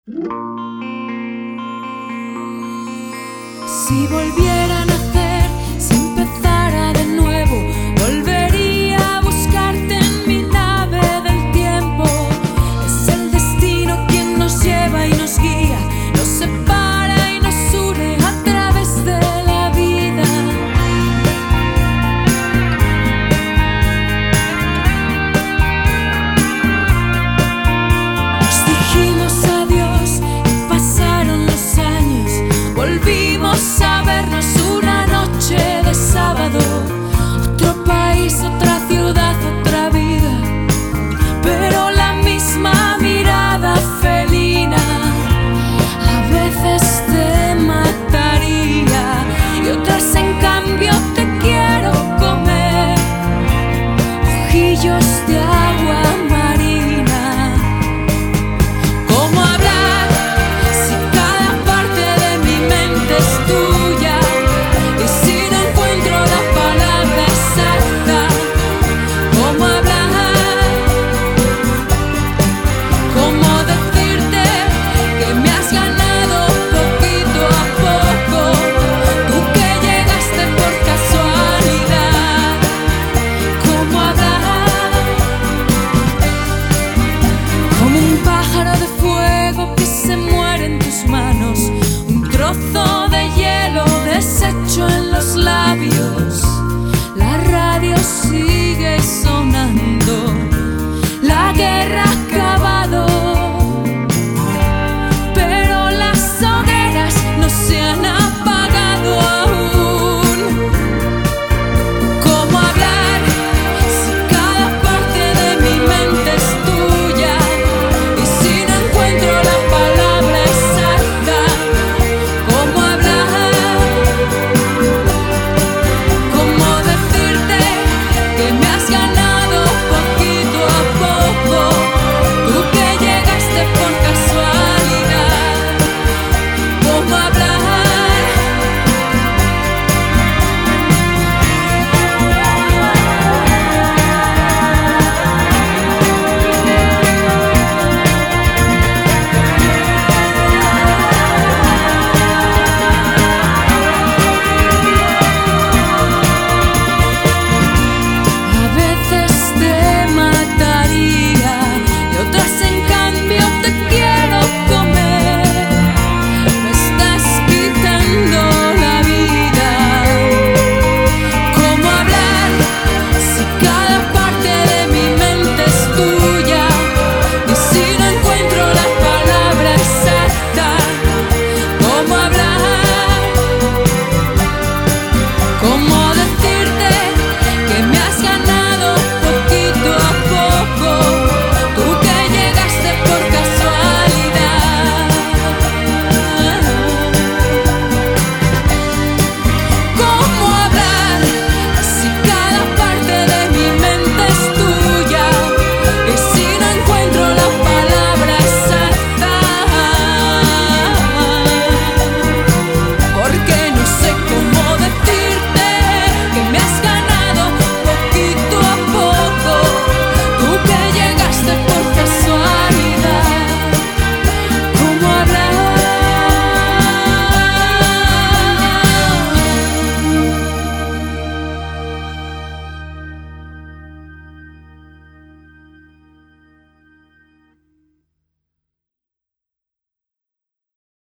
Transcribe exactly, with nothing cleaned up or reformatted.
Si volviera a nacer, si empezara de nuevo, volvería a buscarte en mi nave del tiempo. Es el destino quien nos lleva y nos guía, nos separa y nos une a través de la vida. Nos dijimos adiós y pasaron los años, volvimos a vernos una noche de sábado. Otro país, otra ciudad, otra vida, pero la misma mirada felina. A veces te mataría y otras en cambio te quiero comer. Ojillos de agua marina. ¿Cómo hablar si cada parte de mi mente es tuya? Y si no encuentro la palabra exacta, ¿cómo hablar? ¿Cómo decirte que me has ganado poquito a poco? Tú que llegaste por casualidad. ¿Cómo hablar? Como un pájaro de fuego que se muere en tus manos, un trozo de hielo deshecho en los labios.